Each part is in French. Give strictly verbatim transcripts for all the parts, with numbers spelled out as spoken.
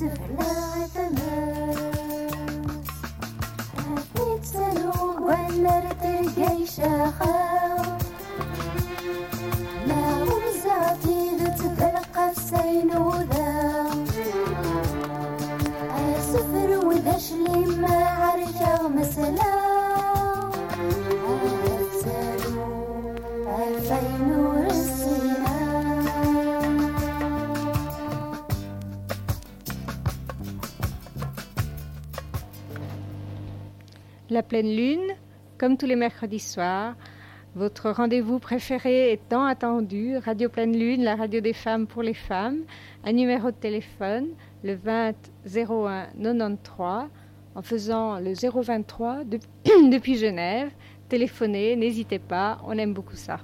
La pleine lune, comme tous les mercredis soirs, votre rendez-vous préféré est tant attendu, Radio Pleine Lune, la radio des femmes pour les femmes, un numéro de téléphone, le vingt zéro un quatre-vingt-treize, en faisant le zéro vingt-trois de, depuis Genève. Téléphonez, n'hésitez pas, on aime beaucoup ça.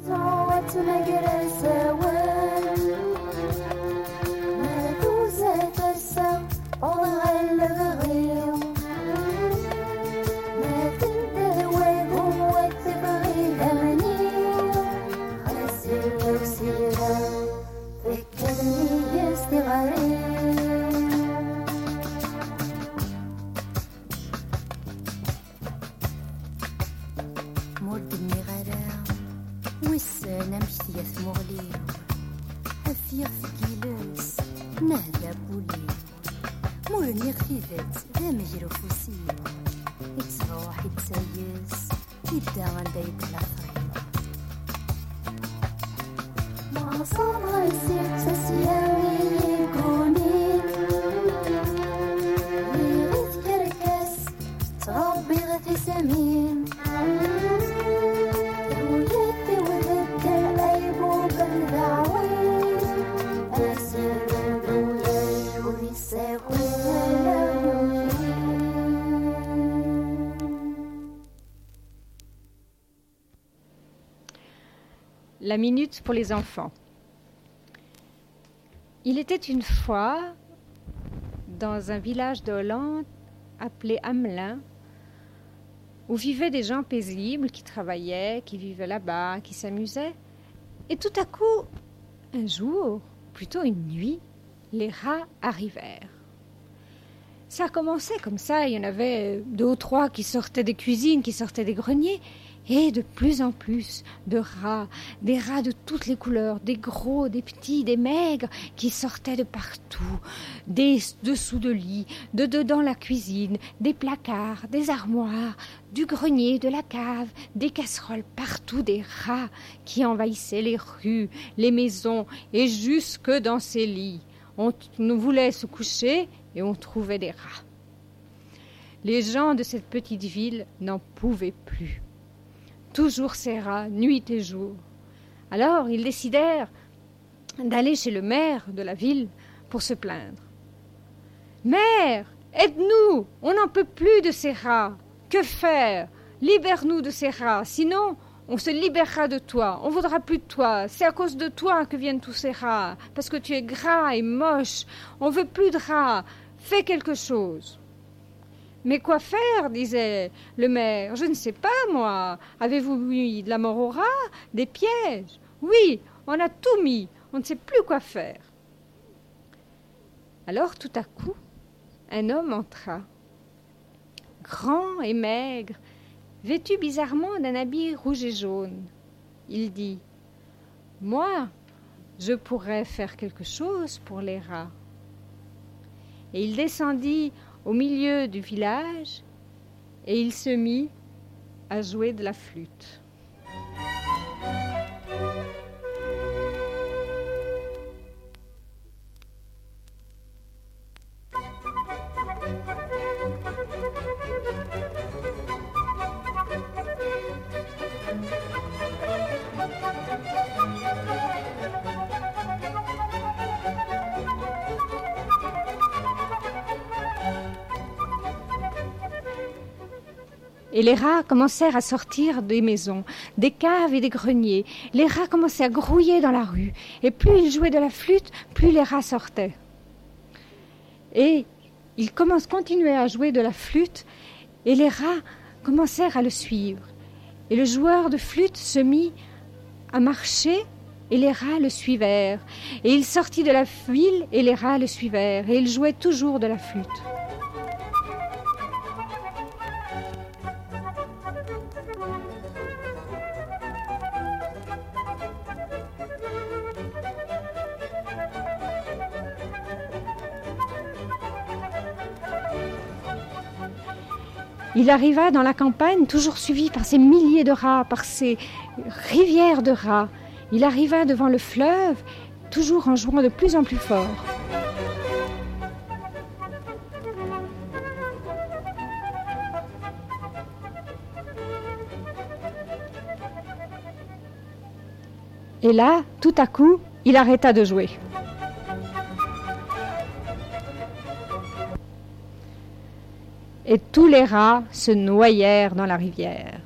La minute pour les enfants. Il était une fois, dans un village de Hollande appelé Hamelin, où vivaient des gens paisibles qui travaillaient, qui vivaient là-bas, qui s'amusaient. Et tout à coup, un jour, plutôt une nuit, les rats arrivèrent. Ça commençait comme ça, il y en avait deux ou trois qui sortaient des cuisines, qui sortaient des greniers, et de plus en plus de rats, des rats de toutes les couleurs, des gros, des petits, des maigres, qui sortaient de partout, des dessous de lit, de dedans la cuisine, des placards, des armoires, du grenier, de la cave, des casseroles, partout des rats qui envahissaient les rues, les maisons et jusque dans ces lits. On nous voulait se coucher et on trouvait des rats. Les gens de cette petite ville n'en pouvaient plus. Toujours ces rats, nuit et jour. Alors, ils décidèrent d'aller chez le maire de la ville pour se plaindre. « Maire, aide-nous, on n'en peut plus de ces rats. Que faire? Libère-nous de ces rats, sinon on se libérera de toi, on ne voudra plus de toi. C'est à cause de toi que viennent tous ces rats, parce que tu es gras et moche. On ne veut plus de rats. Fais quelque chose. » « Mais quoi faire ?» disait le maire. « Je ne sais pas, moi. Avez-vous mis de la mort aux rats? Des pièges? Oui, on a tout mis. On ne sait plus quoi faire. » Alors, tout à coup, un homme entra, grand et maigre, vêtu bizarrement d'un habit rouge et jaune. Il dit « Moi, je pourrais faire quelque chose pour les rats. » Et il descendit au milieu du village, et il se mit à jouer de la flûte. Et les rats commencèrent à sortir des maisons, des caves et des greniers. Les rats commençaient à grouiller dans la rue. Et plus ils jouaient de la flûte, plus les rats sortaient. Et ils commencent, continuaient à jouer de la flûte, et les rats commencèrent à le suivre. Et le joueur de flûte se mit à marcher et les rats le suivèrent. Et il sortit de la ville, et les rats le suivèrent, et il jouait toujours de la flûte. Il arriva dans la campagne, toujours suivi par ces milliers de rats, par ces rivières de rats. Il arriva devant le fleuve, toujours en jouant de plus en plus fort. Et là, tout à coup, il arrêta de jouer. Et tous les rats se noyèrent dans la rivière.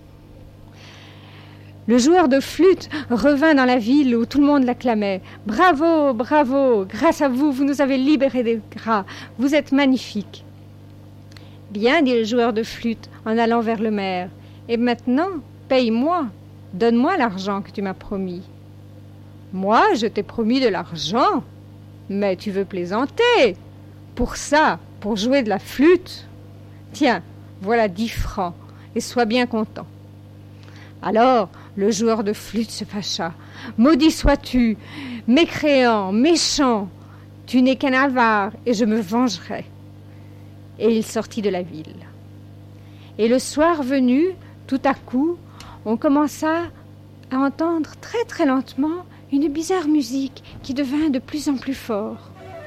Le joueur de flûte revint dans la ville où tout le monde l'acclamait. « Bravo, bravo, grâce à vous, vous nous avez libérés des rats, vous êtes magnifiques. » « Bien, dit le joueur de flûte en allant vers le maire. « Et maintenant, paye-moi, donne-moi l'argent que tu m'as promis. »« Moi, je t'ai promis de l'argent, mais tu veux plaisanter. Pour ça, pour jouer de la flûte. Tiens, voilà dix francs, et sois bien content. » Alors, le joueur de flûte se fâcha. « Maudit sois-tu, mécréant, méchant, tu n'es qu'un avare, et je me vengerai. » Et il sortit de la ville. Et le soir venu, tout à coup, on commença à entendre très très lentement une bizarre musique qui devint de plus en plus fort.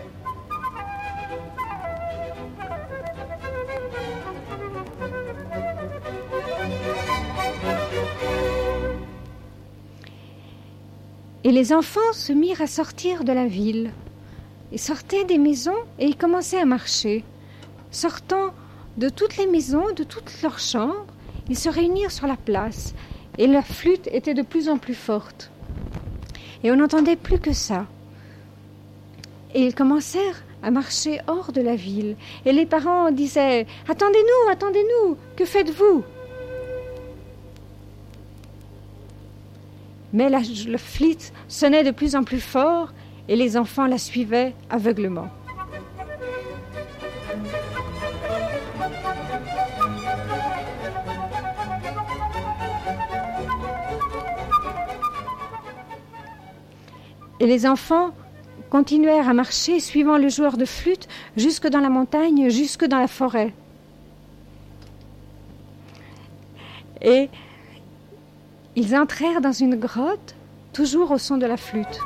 Et les enfants se mirent à sortir de la ville. Ils sortaient des maisons et ils commençaient à marcher. Sortant de toutes les maisons, de toutes leurs chambres, ils se réunirent sur la place. Et la flûte était de plus en plus forte. Et on n'entendait plus que ça. Et ils commencèrent à marcher hors de la ville. Et les parents disaient « Attendez-nous, attendez-nous, que faites-vous » Mais la, la flûte sonnait de plus en plus fort et les enfants la suivaient aveuglement. Et les enfants continuèrent à marcher suivant le joueur de flûte jusque dans la montagne, jusque dans la forêt. Et ils entrèrent dans une grotte, toujours au son de la flûte.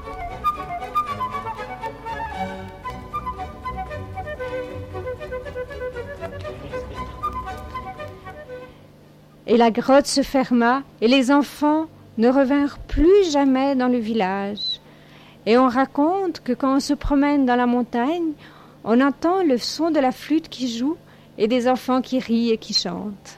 Et la grotte se ferma, et les enfants ne revinrent plus jamais dans le village. Et on raconte que quand on se promène dans la montagne, on entend le son de la flûte qui joue et des enfants qui rient et qui chantent.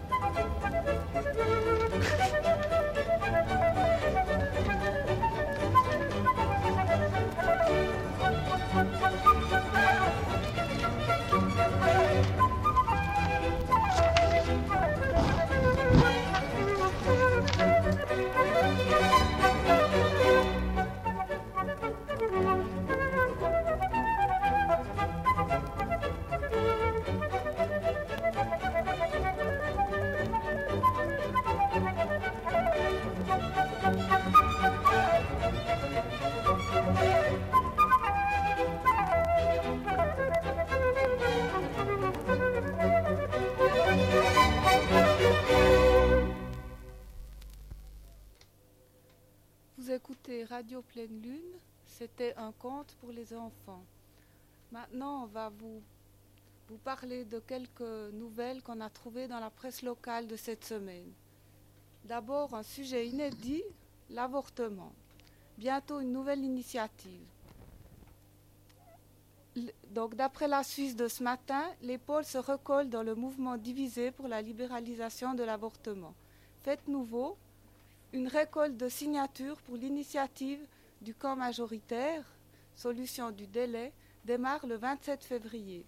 Écoutez Radio Pleine Lune, c'était un conte pour les enfants. Maintenant, on va vous, vous parler de quelques nouvelles qu'on a trouvées dans la presse locale de cette semaine. D'abord, un sujet inédit, l'avortement. Bientôt une nouvelle initiative. Donc, d'après la Suisse de ce matin, les pôles se recollent dans le mouvement divisé pour la libéralisation de l'avortement. Faites nouveau. Une récolte de signatures pour l'initiative du camp majoritaire, solution du délai, démarre le vingt-sept février.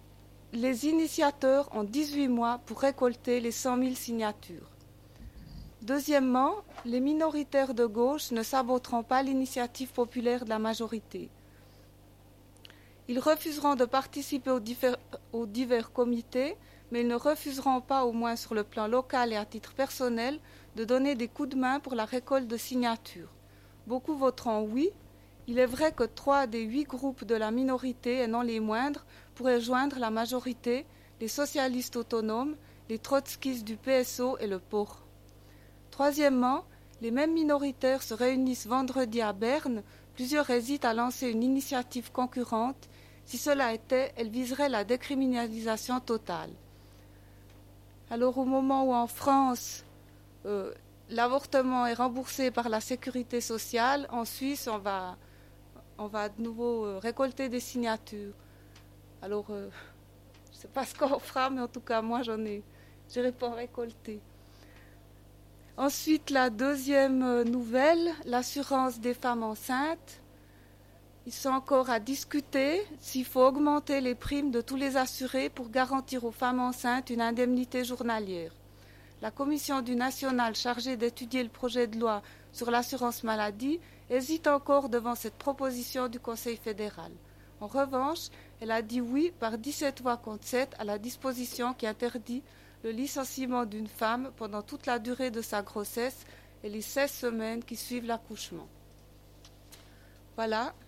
Les initiateurs ont dix-huit mois pour récolter les cent mille signatures. Deuxièmement, les minoritaires de gauche ne saboteront pas l'initiative populaire de la majorité. Ils refuseront de participer aux divers, aux divers comités, mais ils ne refuseront pas, au moins sur le plan local et à titre personnel, de donner des coups de main pour la récolte de signatures. Beaucoup voteront oui. Il est vrai que trois des huit groupes de la minorité, et non les moindres, pourraient joindre la majorité, les socialistes autonomes, les trotskistes du P S O et le P O R. Troisièmement, les mêmes minoritaires se réunissent vendredi à Berne. Plusieurs hésitent à lancer une initiative concurrente. Si cela était, elle viserait la décriminalisation totale. Alors au moment où en France, euh, l'avortement est remboursé par la sécurité sociale, en Suisse, on va, on va de nouveau euh, récolter des signatures. Alors, euh, je ne sais pas ce qu'on fera, mais en tout cas, moi, j'en ai, j'irai pas en récolter. Ensuite, la deuxième nouvelle, l'assurance des femmes enceintes. Ils sont encore à discuter s'il faut augmenter les primes de tous les assurés pour garantir aux femmes enceintes une indemnité journalière. La commission du national chargée d'étudier le projet de loi sur l'assurance maladie hésite encore devant cette proposition du Conseil fédéral. En revanche, elle a dit oui par dix-sept voix contre sept à la disposition qui interdit le licenciement d'une femme pendant toute la durée de sa grossesse et les seize semaines qui suivent l'accouchement. Voilà.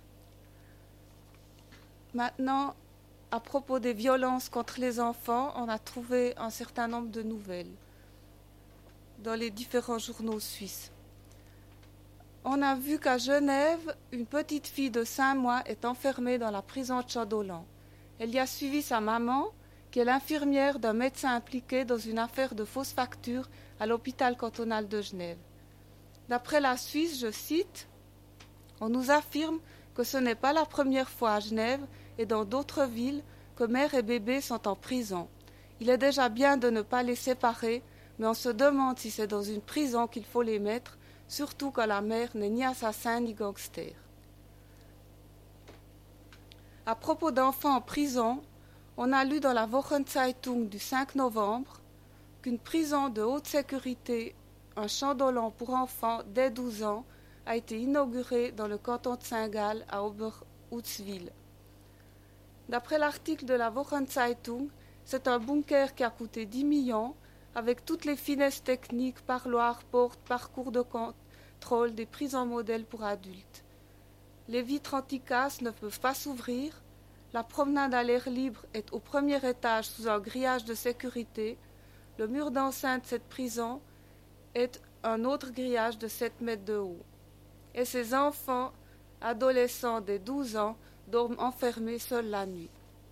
Maintenant, à propos des violences contre les enfants, on a trouvé un certain nombre de nouvelles dans les différents journaux suisses. On a vu qu'à Genève, une petite fille de cinq mois est enfermée dans la prison de Châteauland. Elle y a suivi sa maman, qui est l'infirmière d'un médecin impliqué dans une affaire de fausses factures à l'hôpital cantonal de Genève. D'après la Suisse, je cite, « On nous affirme que ce n'est pas la première fois à Genève et dans d'autres villes que mère et bébé sont en prison. Il est déjà bien de ne pas les séparer, mais on se demande si c'est dans une prison qu'il faut les mettre, surtout quand la mère n'est ni assassin ni gangster. » À propos d'enfants en prison, on a lu dans la Wochenzeitung du cinq novembre qu'une prison de haute sécurité, un Châteauland pour enfants dès douze ans, a été inaugurée dans le canton de Saint-Gall à Oberhutzwil. D'après l'article de la Wochenzeitung, c'est un bunker qui a coûté dix millions, avec toutes les finesses techniques, parloirs, portes, parcours de contrôle, des prisons modèles pour adultes. Les vitres anti-casse ne peuvent pas s'ouvrir. La promenade à l'air libre est au premier étage sous un grillage de sécurité. Le mur d'enceinte de cette prison est un autre grillage de sept mètres de haut. Et ces enfants, adolescents dès douze ans, dorment enfermés seuls la nuit.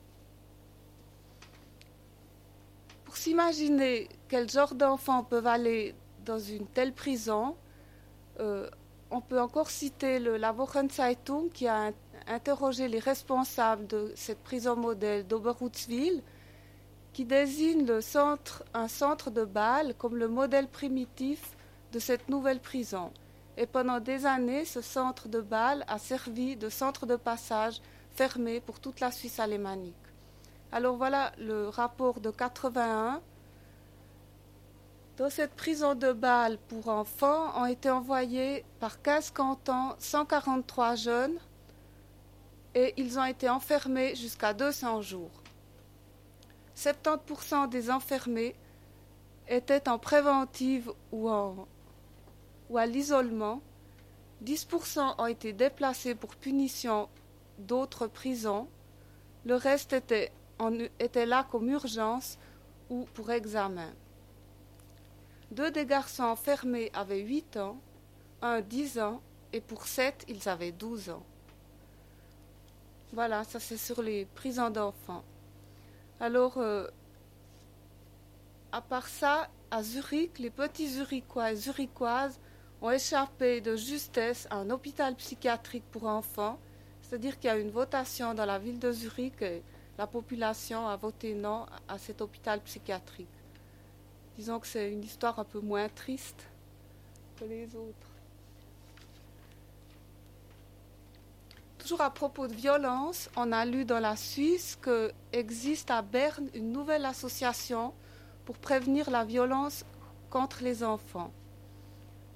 Pour s'imaginer quel genre d'enfants peuvent aller dans une telle prison, euh, on peut encore citer le, la Wochenzeitung qui a interrogé les responsables de cette prison modèle d'Oberhutzwil, qui désigne le centre, un centre de Bâle comme le modèle primitif de cette nouvelle prison. Et pendant des années, ce centre de Bâle a servi de centre de passage fermé pour toute la Suisse alémanique. Alors voilà le rapport de quatre-vingt-un. Dans cette prison de Bâle pour enfants ont été envoyés par quinze cantons cent quarante-trois jeunes et ils ont été enfermés jusqu'à deux cents jours. soixante-dix pour cent des enfermés étaient en préventive ou, en, ou à l'isolement. dix pour cent ont été déplacés pour punition d'autres prisons. Le reste était, en, était là comme urgence ou pour examen. Deux des garçons enfermés avaient huit ans, un dix ans, et pour sept, ils avaient douze ans. Voilà, ça c'est sur les prisons d'enfants. Alors, euh, à part ça, à Zurich, les petits Zurichois et Zurichoises ont échappé de justesse à un hôpital psychiatrique pour enfants, c'est-à-dire qu'il y a une votation dans la ville de Zurich et la population a voté non à cet hôpital psychiatrique. Disons que c'est une histoire un peu moins triste que les autres. Toujours à propos de violence, on a lu dans la Suisse qu'existe à Berne une nouvelle association pour prévenir la violence contre les enfants.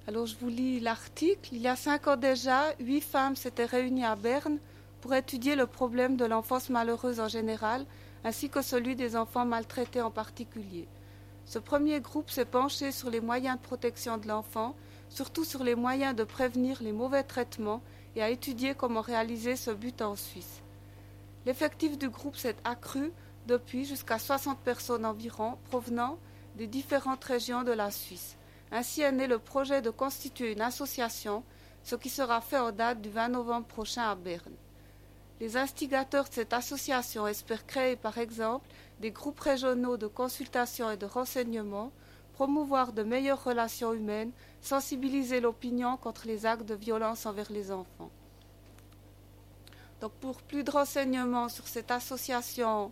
Alors je vous lis l'article. Il y a cinq ans déjà, huit femmes s'étaient réunies à Berne pour étudier le problème de l'enfance malheureuse en général, ainsi que celui des enfants maltraités en particulier. Ce premier groupe s'est penché sur les moyens de protection de l'enfant, surtout sur les moyens de prévenir les mauvais traitements et a étudié comment réaliser ce but en Suisse. L'effectif du groupe s'est accru depuis jusqu'à soixante personnes environ provenant des différentes régions de la Suisse. Ainsi est né le projet de constituer une association, ce qui sera fait en date du vingt novembre prochain à Berne. Les instigateurs de cette association espèrent créer par exemple des groupes régionaux de consultation et de renseignement, promouvoir de meilleures relations humaines, sensibiliser l'opinion contre les actes de violence envers les enfants. Donc pour plus de renseignements sur cette association,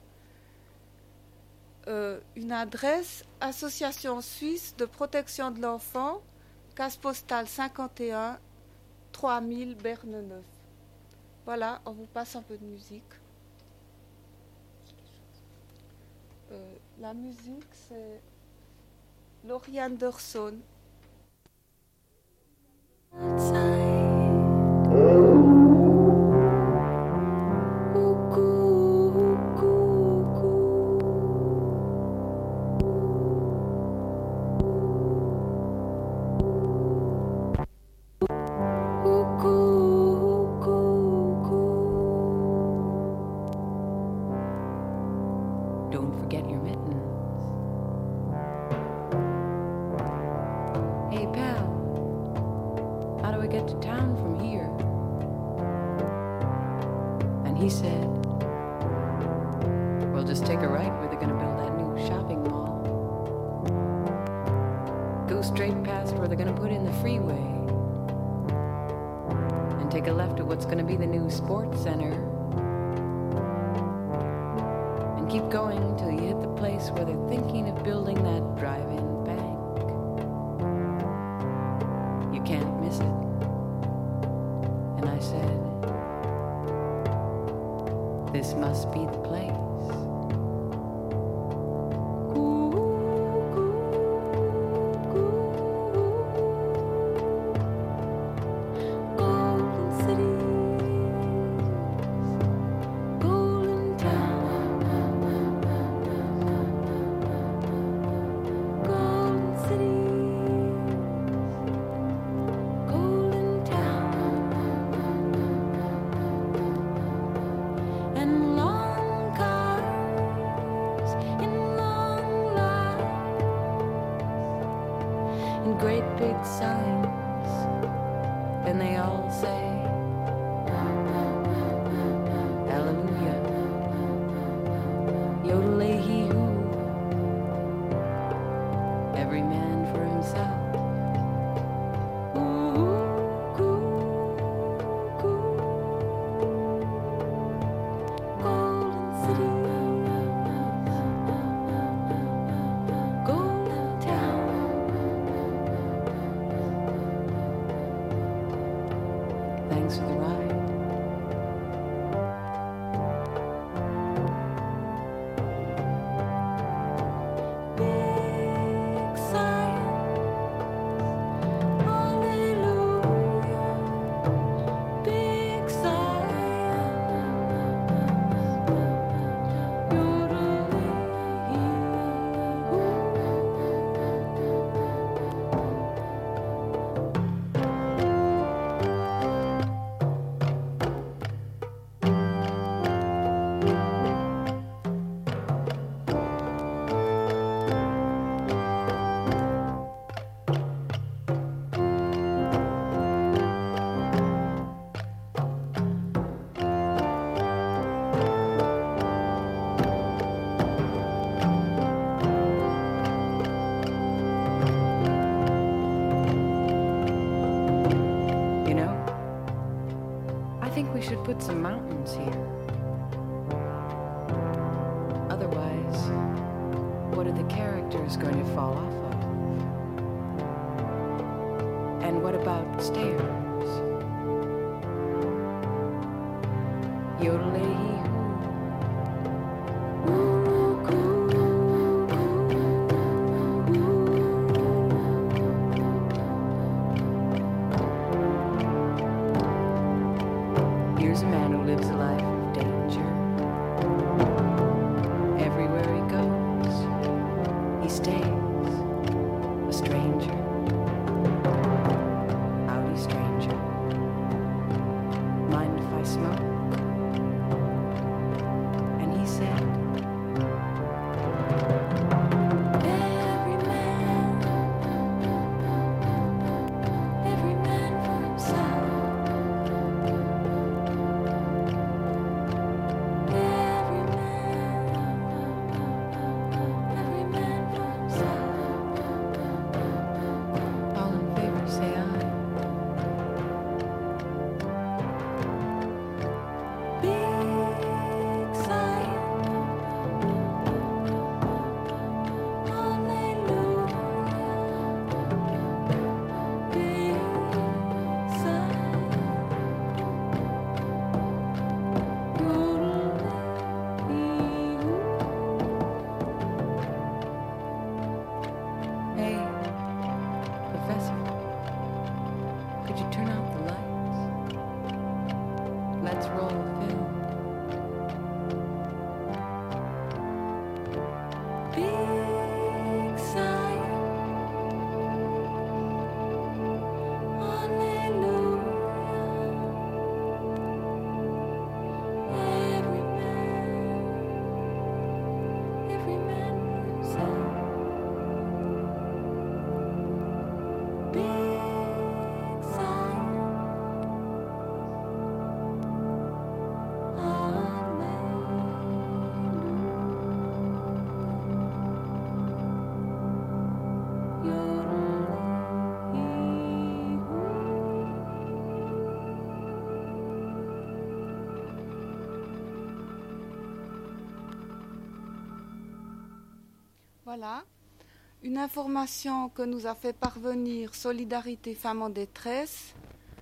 euh, une adresse, Association suisse de protection de l'enfant, case postale cinquante et un, trois mille Berne neuf. Voilà, on vous passe un peu de musique. Euh, la musique, c'est Laurie Anderson. Put some mountains here. Otherwise, what are the characters going to fall off of? And what about stairs? Yodelay-hee-hoo. lives a life of danger. Everywhere he goes, he stays a stranger. Howdy, stranger. Mind if I smoke? And he said, every man, every man for himself. Every man, every man for himself. All in favor, say aye. Big Zion, hallelujah. Big Zion, hey, Professor, could you turn off the lights? Let's roll the film. Big Zion, hallelujah. Every man, every man for himself. Big Zion, Voilà, une information que nous a fait parvenir Solidarité Femmes en détresse.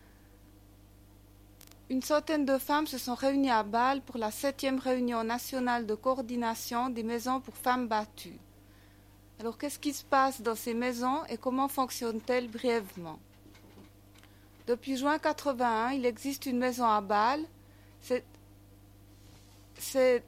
Une centaine de femmes se sont réunies à Bâle pour la septième réunion nationale de coordination des maisons pour femmes battues. Alors, qu'est-ce qui se passe dans ces maisons et comment fonctionnent-elles brièvement? Depuis juin quatre-vingt-un, il existe une maison à Bâle. C'est, c'est,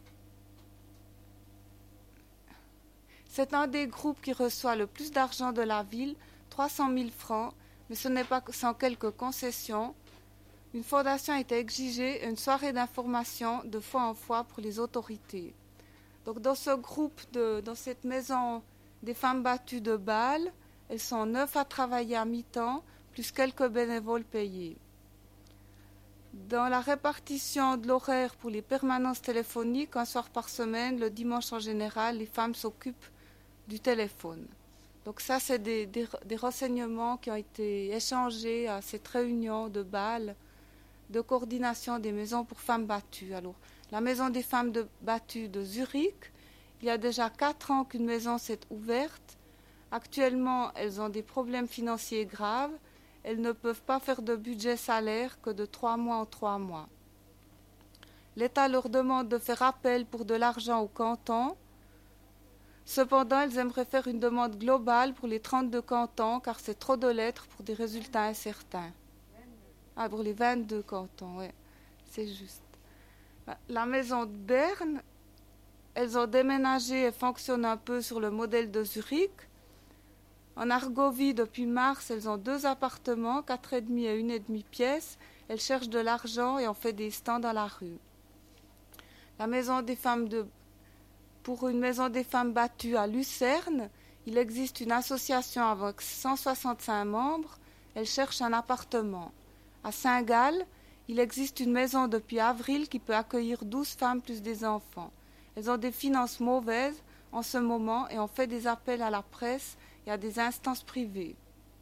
c'est un des groupes qui reçoit le plus d'argent de la ville, trois cent mille francs, mais ce n'est pas sans quelques concessions. Une fondation a été exigée et une soirée d'information de fois en fois pour les autorités. Donc dans ce groupe, de, dans cette maison des femmes battues de Bâle, elles sont neuf à travailler à mi-temps, plus quelques bénévoles payés. Dans la répartition de l'horaire pour les permanences téléphoniques, un soir par semaine, le dimanche en général, les femmes s'occupent du téléphone. Donc ça, c'est des, des, des renseignements qui ont été échangés à cette réunion de Bâle de coordination des maisons pour femmes battues. Alors, la maison des femmes de, battues de Zurich, il y a déjà quatre ans qu'une maison s'est ouverte. Actuellement, elles ont des problèmes financiers graves. Elles ne peuvent pas faire de budget salaire que de trois mois en trois mois. L'État leur demande de faire appel pour de l'argent au canton. Cependant, elles aimeraient faire une demande globale pour les trente-deux cantons, car c'est trop de lettres pour des résultats incertains. Ah, pour les vingt-deux cantons, oui, c'est juste. La maison de Berne, elles ont déménagé et fonctionnent un peu sur le modèle de Zurich. En Argovie, depuis mars, elles ont deux appartements, quatre et demi et une et demi pièces. Elles cherchent de l'argent et ont fait des stands dans la rue. La maison des femmes de... Pour une maison des femmes battues à Lucerne, il existe une association avec cent soixante-cinq membres. Elles cherchent un appartement. À Saint-Gall, il existe une maison depuis avril qui peut accueillir douze femmes plus des enfants. Elles ont des finances mauvaises en ce moment et ont fait des appels à la presse et à des instances privées.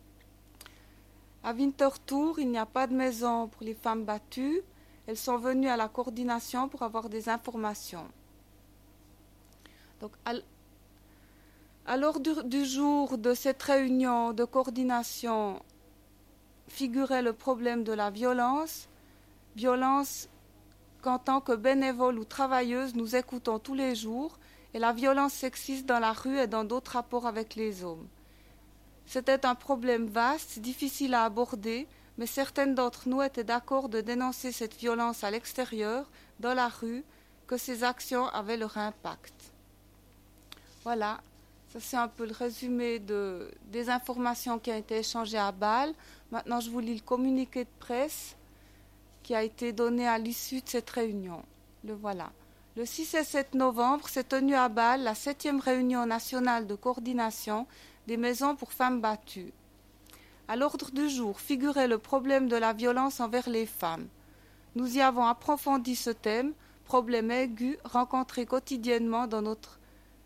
À Winterthur, il n'y a pas de maison pour les femmes battues. Elles sont venues à la coordination pour avoir des informations. Donc, à, à l'ordre du jour de cette réunion de coordination figurait le problème de la violence, violence qu'en tant que bénévoles ou travailleuses, nous écoutons tous les jours, et la violence sexiste dans la rue et dans d'autres rapports avec les hommes. C'était un problème vaste, difficile à aborder, mais certaines d'entre nous étaient d'accord de dénoncer cette violence à l'extérieur, dans la rue, que ces actions avaient leur impact. Voilà, ça c'est un peu le résumé de, des informations qui ont été échangées à Bâle. Maintenant, je vous lis le communiqué de presse qui a été donné à l'issue de cette réunion. Le voilà. Le six et sept novembre s'est tenue à Bâle la septième réunion nationale de coordination des maisons pour femmes battues. À l'ordre du jour figurait le problème de la violence envers les femmes. Nous y avons approfondi ce thème, problème aigu rencontré quotidiennement dans notre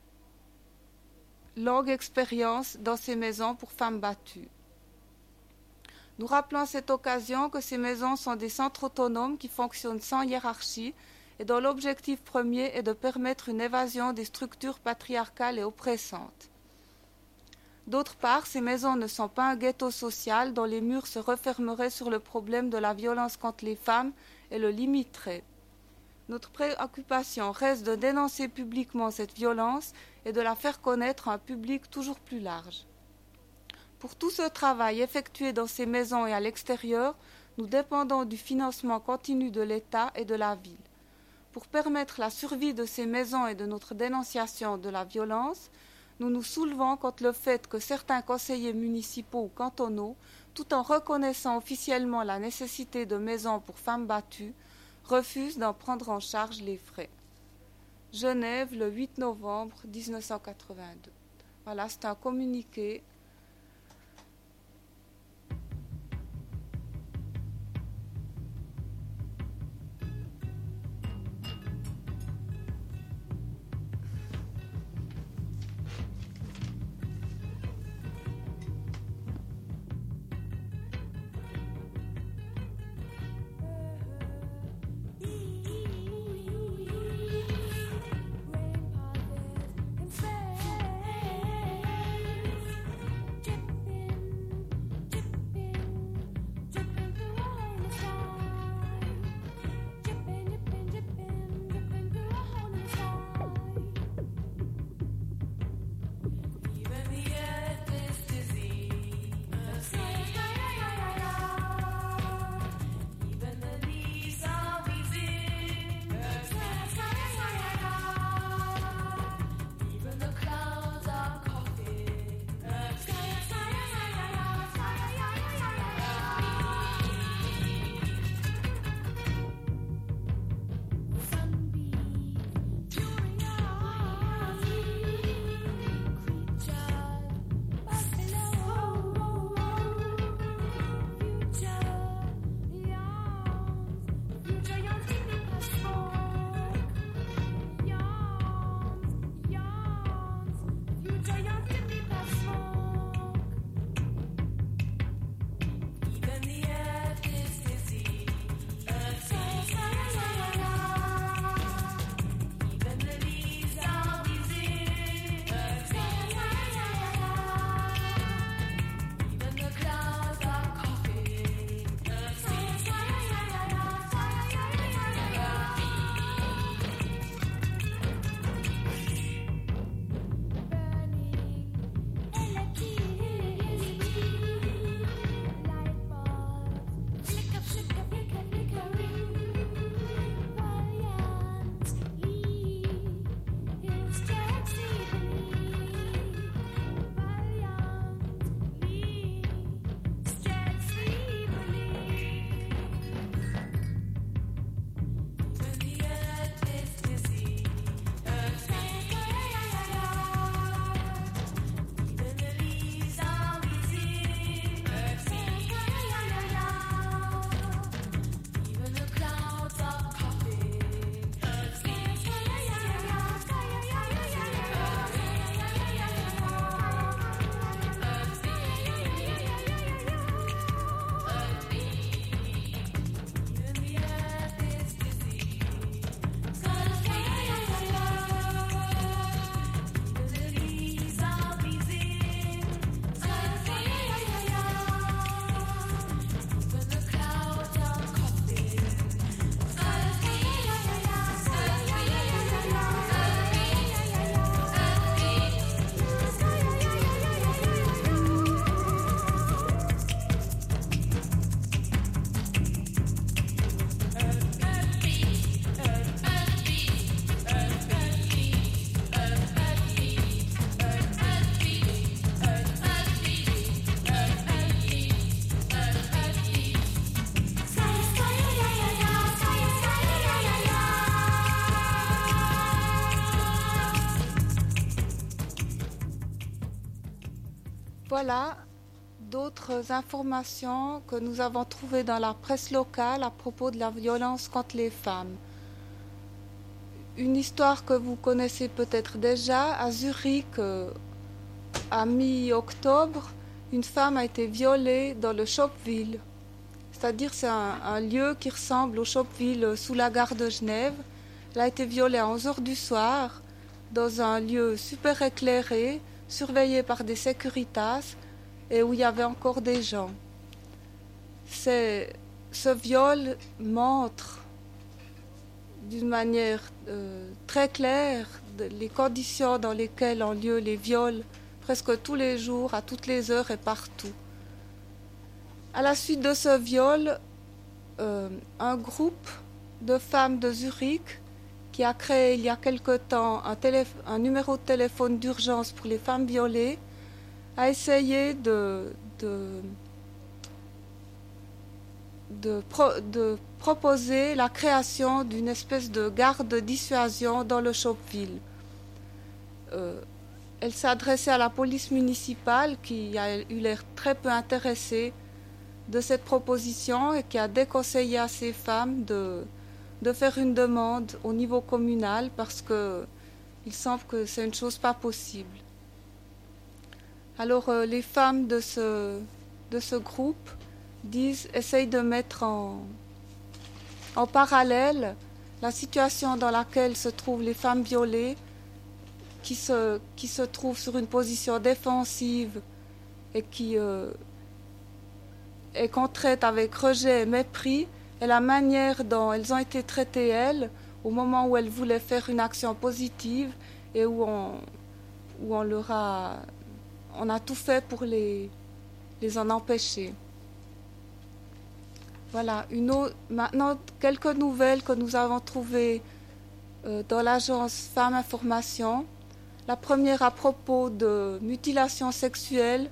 longue expérience dans ces maisons pour femmes battues. Nous rappelons à cette occasion que ces maisons sont des centres autonomes qui fonctionnent sans hiérarchie et dont l'objectif premier est de permettre une évasion des structures patriarcales et oppressantes. D'autre part, ces maisons ne sont pas un ghetto social dont les murs se refermeraient sur le problème de la violence contre les femmes et le limiteraient. Notre préoccupation reste de dénoncer publiquement cette violence et de la faire connaître à un public toujours plus large. Pour tout ce travail effectué dans ces maisons et à l'extérieur, nous dépendons du financement continu de l'État et de la ville. Pour permettre la survie de ces maisons et de notre dénonciation de la violence, nous nous soulevons contre le fait que certains conseillers municipaux ou cantonaux, tout en reconnaissant officiellement la nécessité de maisons pour femmes battues, refusent d'en prendre en charge les frais. Genève, le huit novembre mille neuf cent quatre-vingt-deux. Voilà, c'est un communiqué. Voilà d'autres informations que nous avons trouvées dans la presse locale à propos de la violence contre les femmes. Une histoire que vous connaissez peut-être déjà, à Zurich, euh, à mi-octobre, une femme a été violée dans le Schopwil. C'est-à-dire c'est un, un lieu qui ressemble au Schopwil euh, sous la gare de Genève. Elle a été violée à onze heures du soir dans un lieu super éclairé, surveillé par des Securitas, et où il y avait encore des gens. C'est, ce viol montre d'une manière euh, très claire de, les conditions dans lesquelles ont lieu les viols presque tous les jours, à toutes les heures et partout. À la suite de ce viol, euh, un groupe de femmes de Zurich qui a créé il y a quelque temps un, télé, un numéro de téléphone d'urgence pour les femmes violées a essayé de, de, de, pro, de proposer la création d'une espèce de garde de dissuasion dans le Schopwil. Euh, elle s'est adressée à la police municipale qui a eu l'air très peu intéressée de cette proposition et qui a déconseillé à ces femmes de, de faire une demande au niveau communal parce qu'il semble que c'est une chose pas possible. Alors euh, les femmes de ce, de ce groupe disent, essayent de mettre en, en parallèle la situation dans laquelle se trouvent les femmes violées qui se, qui se trouvent sur une position défensive et qui euh, et qu'on traite avec rejet et mépris, et la manière dont elles ont été traitées, elles, au moment où elles voulaient faire une action positive et où on, où on leur a, on a tout fait pour les, les en empêcher. Voilà, une autre, maintenant quelques nouvelles que nous avons trouvées euh, dans l'agence Femmes Information. La première à propos de mutilation sexuelle.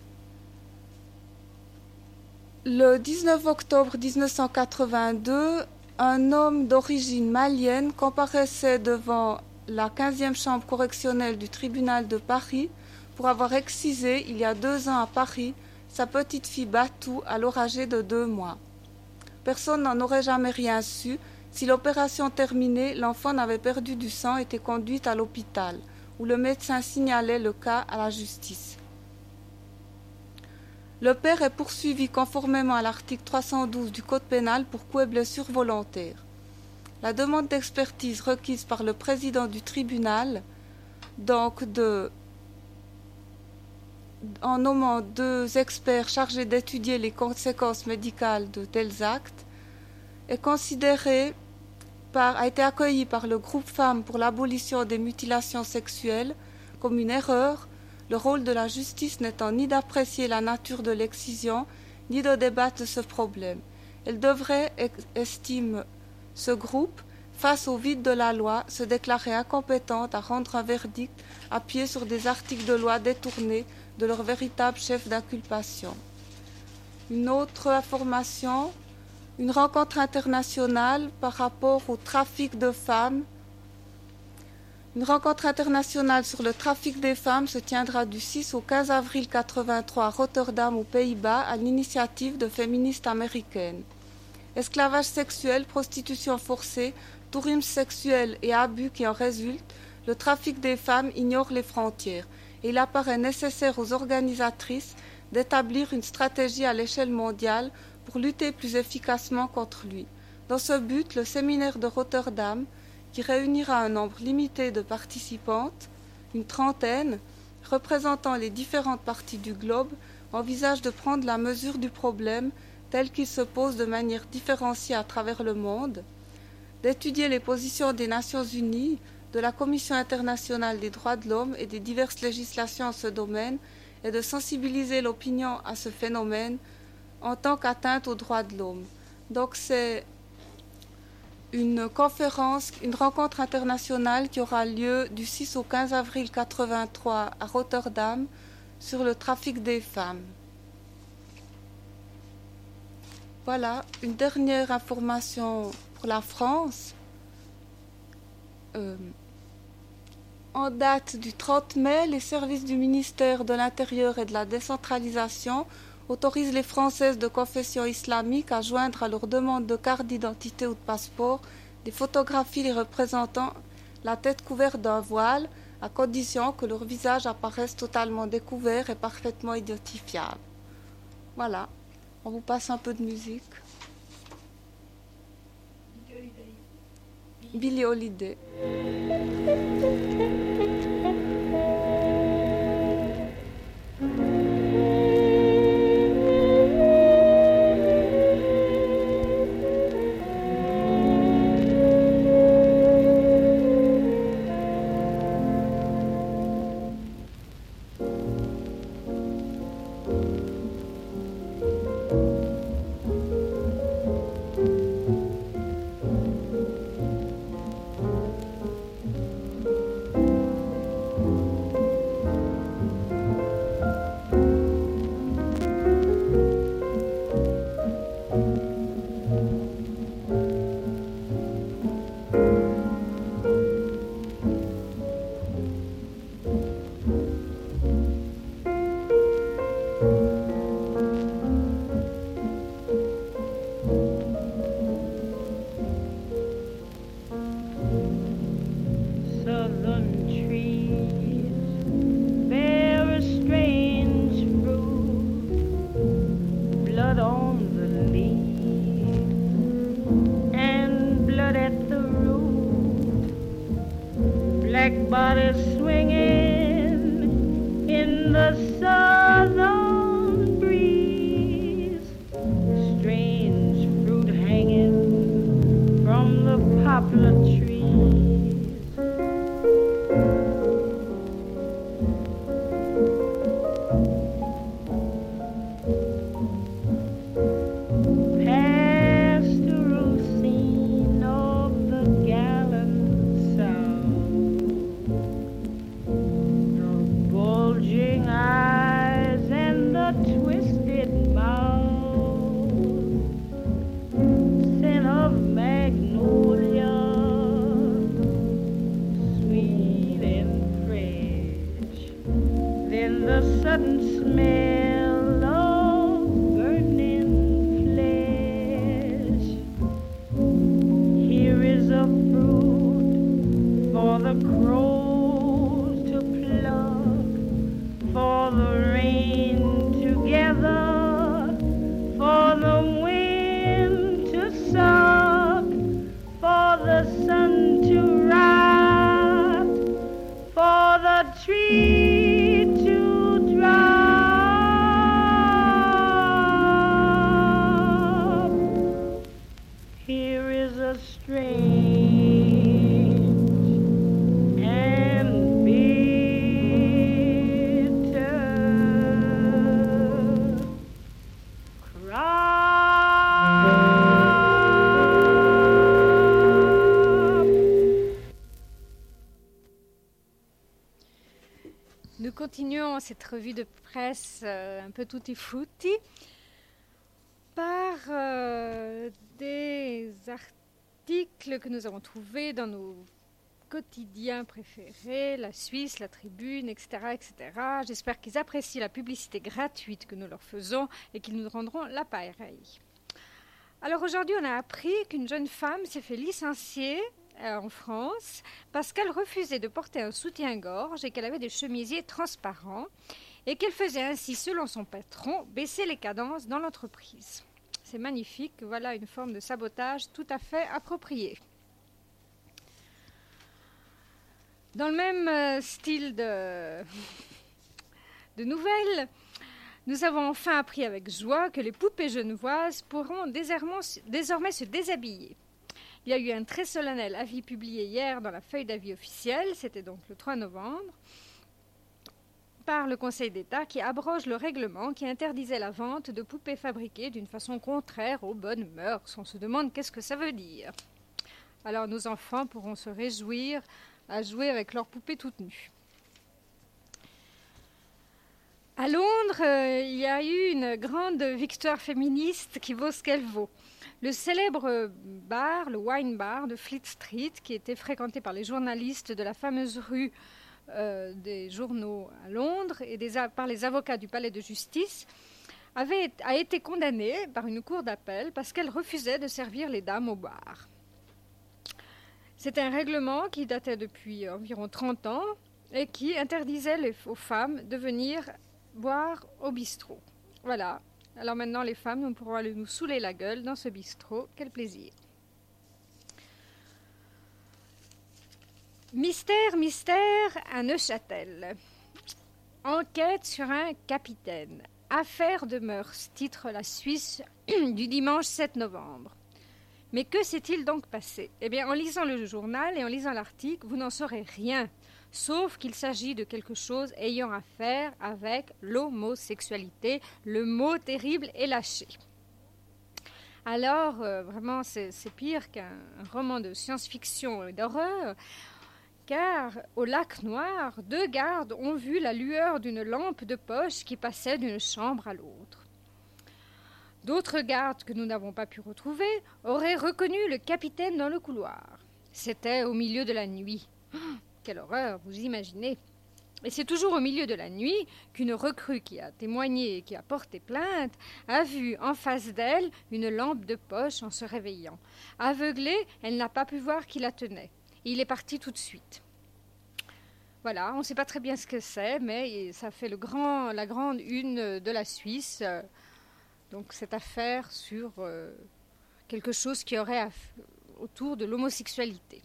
Le dix-neuf octobre mille neuf cent quatre-vingt-deux, un homme d'origine malienne comparaissait devant la quinzième chambre correctionnelle du tribunal de Paris pour avoir excisé, il y a deux ans à Paris, sa petite fille Batou, alors âgée de deux mois. Personne n'en aurait jamais rien su. Si l'opération terminée, l'enfant n'avait perdu du sang et était conduite à l'hôpital, où le médecin signalait le cas à la justice. Le père est poursuivi conformément à l'article trois cent douze du Code pénal pour coups et blessures volontaires. La demande d'expertise requise par le président du tribunal, donc de, en nommant deux experts chargés d'étudier les conséquences médicales de tels actes, est considérée par, a été accueillie par le groupe Femmes pour l'abolition des mutilations sexuelles comme une erreur, le rôle de la justice n'étant ni d'apprécier la nature de l'excision, ni de débattre de ce problème. Elle devrait, estime ce groupe, face au vide de la loi, se déclarer incompétente à rendre un verdict appuyé sur des articles de loi détournés de leur véritable chef d'inculpation. Une autre information, une rencontre internationale par rapport au trafic de femmes. Une rencontre internationale sur le trafic des femmes se tiendra du six au quinze avril quatre-vingt-trois à Rotterdam, aux Pays-Bas, à l'initiative de féministes américaines. Esclavage sexuel, prostitution forcée, tourisme sexuel et abus qui en résultent, le trafic des femmes ignore les frontières et il apparaît nécessaire aux organisatrices d'établir une stratégie à l'échelle mondiale pour lutter plus efficacement contre lui. Dans ce but, le séminaire de Rotterdam, qui réunira un nombre limité de participantes, une trentaine, représentant les différentes parties du globe, envisage de prendre la mesure du problème tel qu'il se pose de manière différenciée à travers le monde, d'étudier les positions des Nations Unies, de la Commission internationale des droits de l'homme et des diverses législations en ce domaine, et de sensibiliser l'opinion à ce phénomène en tant qu'atteinte aux droits de l'homme. Donc c'est une conférence, une rencontre internationale qui aura lieu du six au quinze avril quatre-vingt-trois à Rotterdam sur le trafic des femmes. Voilà, une dernière information pour la France. Euh, En date du trente mai, les services du ministère de l'Intérieur et de la décentralisation autorisent les Françaises de confession islamique à joindre à leur demande de carte d'identité ou de passeport des photographies les représentant la tête couverte d'un voile, à condition que leur visage apparaisse totalement découvert et parfaitement identifiable. Voilà, on vous passe un peu de musique. Billie Holiday. Nous continuons cette revue de presse euh, un peu tutti frutti par euh, des articles que nous avons trouvés dans nos quotidiens préférés, la Suisse, la Tribune, et cetera, et cetera. J'espère qu'ils apprécient la publicité gratuite que nous leur faisons et qu'ils nous rendront l'appareil. Alors aujourd'hui, on a appris qu'une jeune femme s'est fait licencier en France parce qu'elle refusait de porter un soutien-gorge et qu'elle avait des chemisiers transparents et qu'elle faisait ainsi, selon son patron, baisser les cadences dans l'entreprise. C'est magnifique, voilà une forme de sabotage tout à fait appropriée. Dans le même style de, de nouvelles, nous avons enfin appris avec joie que les poupées genevoises pourront désormais se déshabiller. Il y a eu un très solennel avis publié hier dans la feuille d'avis officielle, c'était donc le trois novembre, par le Conseil d'État qui abroge le règlement qui interdisait la vente de poupées fabriquées d'une façon contraire aux bonnes mœurs. On se demande qu'est-ce que ça veut dire. Alors nos enfants pourront se réjouir à jouer avec leurs poupées toutes nues. À Londres, euh, il y a eu une grande victoire féministe qui vaut ce qu'elle vaut. Le célèbre bar, le Wine Bar de Fleet Street, qui était fréquenté par les journalistes de la fameuse rue euh, des journaux à Londres et des, par les avocats du palais de justice, avait, a été condamnée par une cour d'appel parce qu'elle refusait de servir les dames au bar. C'était un règlement qui datait depuis environ trente ans et qui interdisait les, aux femmes de venir boire au bistrot. Voilà. Alors maintenant, les femmes, nous pourrons aller nous saouler la gueule dans ce bistrot. Quel plaisir. Mystère, mystère à Neuchâtel. Enquête sur un capitaine. Affaire de mœurs, titre La Suisse du dimanche sept novembre. Mais que s'est-il donc passé? Eh bien, en lisant le journal et en lisant l'article, vous n'en saurez rien, sauf qu'il s'agit de quelque chose ayant à faire avec l'homosexualité. Le mot terrible est lâché. Alors, euh, vraiment, c'est, c'est pire qu'un roman de science-fiction et d'horreur, car au lac Noir, deux gardes ont vu la lueur d'une lampe de poche qui passait d'une chambre à l'autre. D'autres gardes que nous n'avons pas pu retrouver auraient reconnu le capitaine dans le couloir. C'était au milieu de la nuit. Oh, quelle horreur, vous imaginez. Et c'est toujours au milieu de la nuit qu'une recrue qui a témoigné et qui a porté plainte a vu en face d'elle une lampe de poche en se réveillant. Aveuglée, elle n'a pas pu voir qui la tenait. Il est parti tout de suite. Voilà, on ne sait pas très bien ce que c'est, mais ça fait le grand, la grande une de la Suisse. Donc cette affaire sur euh, quelque chose qui aurait aff- autour de l'homosexualité.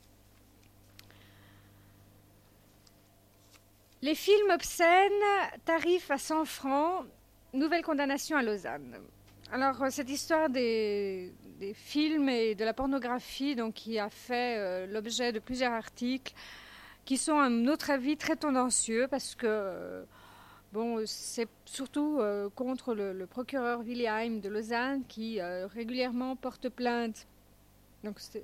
Les films obscènes, tarif à cent francs, nouvelle condamnation à Lausanne. Alors, cette histoire des, des films et de la pornographie, donc, qui a fait euh, l'objet de plusieurs articles, qui sont, à notre avis, très tendancieux, parce que, euh, bon, c'est surtout euh, contre le, le procureur Williheim de Lausanne, qui euh, régulièrement porte plainte donc, c'est,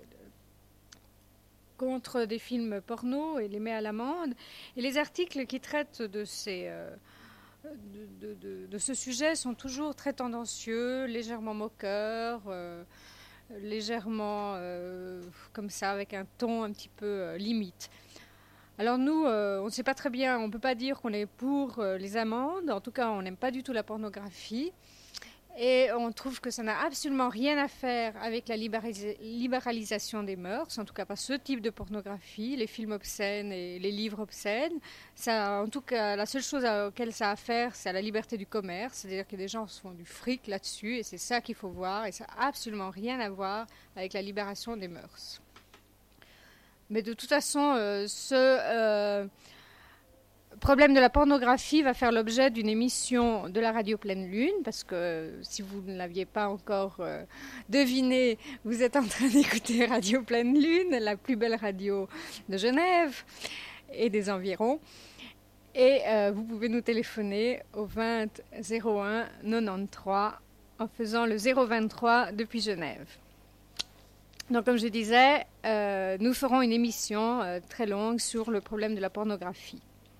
contre des films porno et les met à l'amende. Et les articles qui traitent de ces... Euh, De, de, de, de ce sujet sont toujours très tendancieux, légèrement moqueurs, euh, légèrement euh, comme ça, avec un ton un petit peu euh, limite. Alors nous, euh, on ne sait pas très bien, on ne peut pas dire qu'on est pour euh, les amendes, en tout cas on n'aime pas du tout la pornographie, et on trouve que ça n'a absolument rien à faire avec la libéralis- libéralisation des mœurs, en tout cas pas ce type de pornographie, les films obscènes et les livres obscènes. Ça, en tout cas, la seule chose à laquelle ça a à faire, c'est à la liberté du commerce, c'est-à-dire que des gens se font du fric là-dessus, et c'est ça qu'il faut voir, et ça n'a absolument rien à voir avec la libération des mœurs. Mais de toute façon, euh, ce... Euh, Le problème de la pornographie va faire l'objet d'une émission de la radio Pleine Lune, parce que euh, si vous ne l'aviez pas encore euh, deviné, vous êtes en train d'écouter Radio Pleine Lune, la plus belle radio de Genève et des environs. Et euh, vous pouvez nous téléphoner au vingt zéro un quatre-vingt-treize en faisant le zéro vingt-trois depuis Genève. Donc comme je disais, euh, nous ferons une émission euh, très longue sur le problème de la pornographie.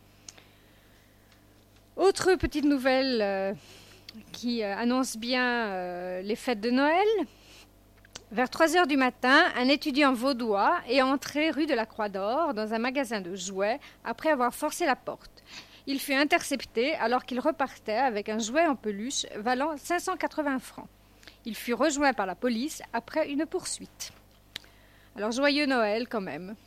Autre petite nouvelle euh, qui euh, annonce bien euh, les fêtes de Noël. Vers trois heures du matin, un étudiant vaudois est entré rue de la Croix d'Or dans un magasin de jouets après avoir forcé la porte. Il fut intercepté alors qu'il repartait avec un jouet en peluche valant cinq cent quatre-vingts francs. Il fut rejoint par la police après une poursuite. Alors joyeux Noël quand même.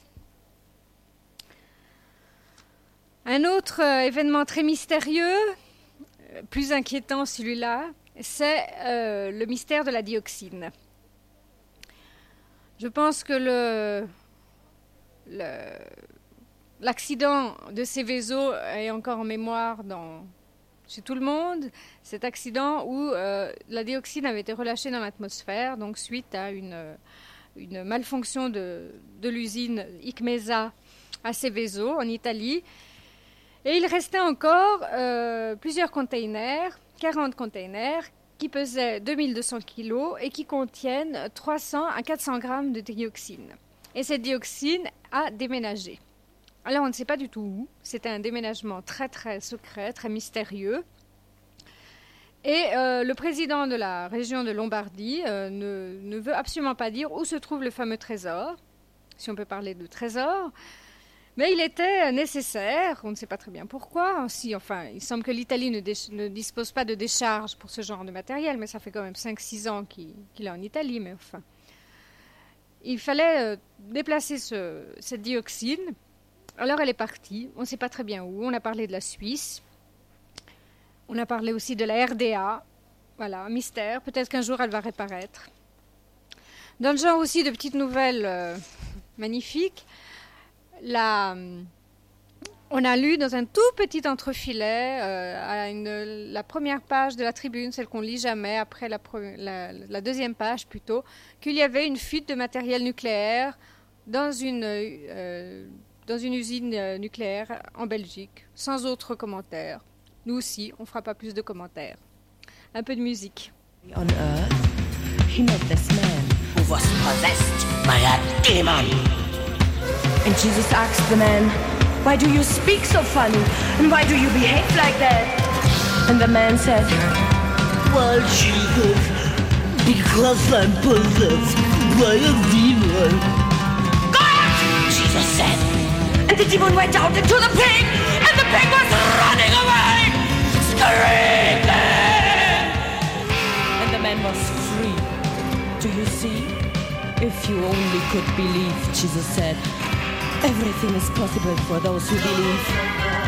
Un autre euh, événement très mystérieux, euh, plus inquiétant celui-là, c'est euh, le mystère de la dioxine. Je pense que le, le, l'accident de Seveso est encore en mémoire dans, chez tout le monde. Cet accident où euh, la dioxine avait été relâchée dans l'atmosphère, donc suite à une, une malfonction de, de l'usine Icmesa à Seveso, en Italie. Et il restait encore euh, plusieurs containers, quarante containers, qui pesaient deux mille deux cents kilos et qui contiennent trois cents à quatre cents grammes de dioxine. Et cette dioxine a déménagé. Alors on ne sait pas du tout où. C'était un déménagement très très secret, très mystérieux. Et euh, le président de la région de Lombardie euh, ne, ne veut absolument pas dire où se trouve le fameux trésor, si on peut parler de trésor. Mais il était nécessaire, on ne sait pas très bien pourquoi. Si, enfin, il semble que l'Italie ne, dé- ne dispose pas de décharge pour ce genre de matériel, mais ça fait quand même cinq six ans qu'il, qu'il est en Italie. Mais enfin, il fallait euh, déplacer ce, cette dioxine. Alors elle est partie, on ne sait pas très bien où. On a parlé de la Suisse, on a parlé aussi de la R D A. Voilà, un mystère. Peut-être qu'un jour elle va réapparaître. Dans le genre aussi de petites nouvelles euh, magnifiques, la, on a lu dans un tout petit entrefilet, euh, à une, la première page de la Tribune, celle qu'on lit jamais, après la, la, la deuxième page plutôt, qu'il y avait une fuite de matériel nucléaire dans une, euh, dans une usine euh, nucléaire en Belgique, sans autre commentaire. Nous aussi, on ne fera pas plus de commentaires. Un peu de musique. On earth, he met this man who was possessed by a demon. And Jesus asked the man, "Why do you speak so funny? And why do you behave like that?" And the man said, "Well, Jesus, because I'm possessed by a demon." "Go out!" Jesus said. And the demon went out into the pig, and the pig was running away, screaming. And the man was free. Do you see? If you only could believe, Jesus said. Everything is possible for those who believe.